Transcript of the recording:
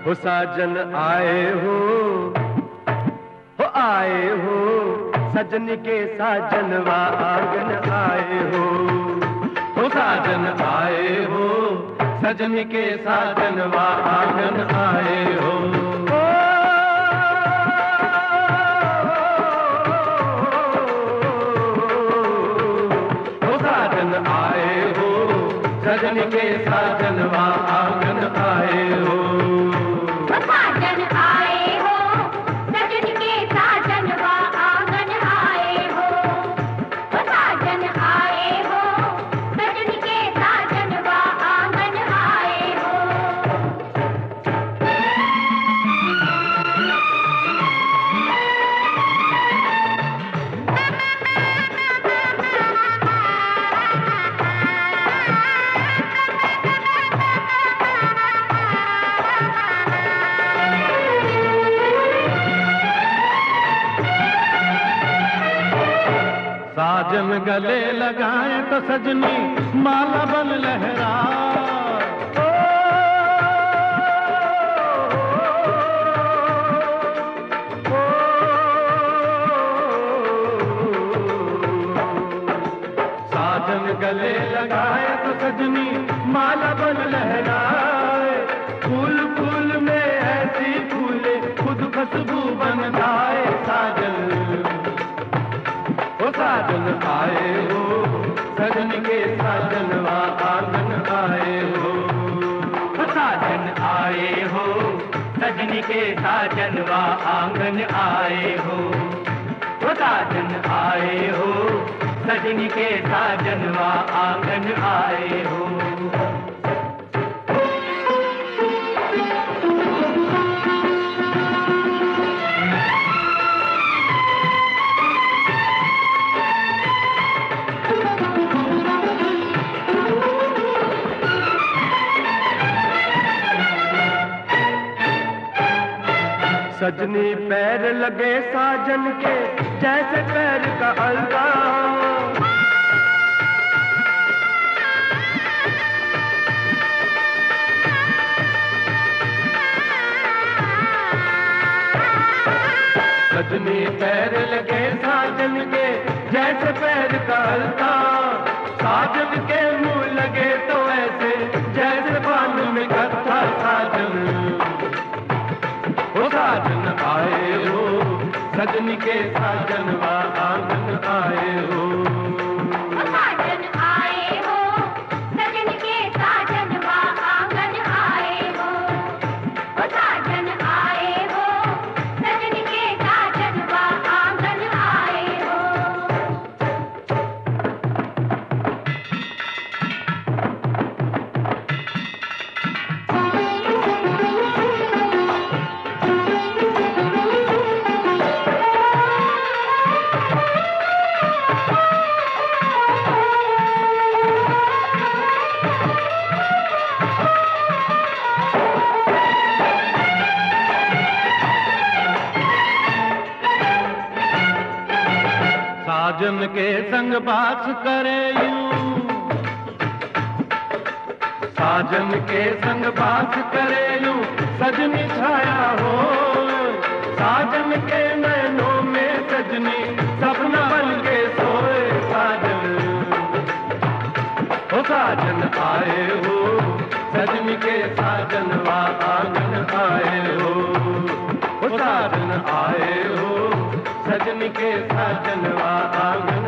हो साजन आए हो सजन के साजनवा आंगन आए हो साजन आए हो सजन के साजनवा आंगन आए हो साजन आए हो सजन के साजनवा आंगन आए हो साजन आए हो सजन के साजनवा आंगन आए हो साजन आए हो सजन के साजनवा आंगन आए हो साजन गले लगाए तो सजनी माला बन लहरा साजन गले लगाए तो सजनी माला बन लहराए फूल फूल में ऐसी फूले खुद खुशबू बन जाए साजन साजन आए हो सजन के साजनवा आंगन आए हो साजन आए हो सजन के साजनवा आंगन आए हो साजन आए हो सजन के साजनवा आंगन आए हो सजनी पैर लगे साजन के जैसे पैर का अलता सजनी पैर लगे साजन के जैसे पैर का अलता साजन के मुंह लगे तो ऐसे जैसे बाल में कथा साजन साजन आए हो सजन के साजनवा आंगन आए हो साजन आए हो सजन के साजनवा आंगन आए हो साजन आए हो सजन के साजनवा आंगन आए हो साजन के संग बात करे यूं साजन के संग बात करे यूं सजनी छाया हो साजन के नैनों में सजनी सपना बन के सोए साजन साजन आए हो सजनी के साजनवा आंगन आए हो साजन आए हो सजन के साजनवा आंगन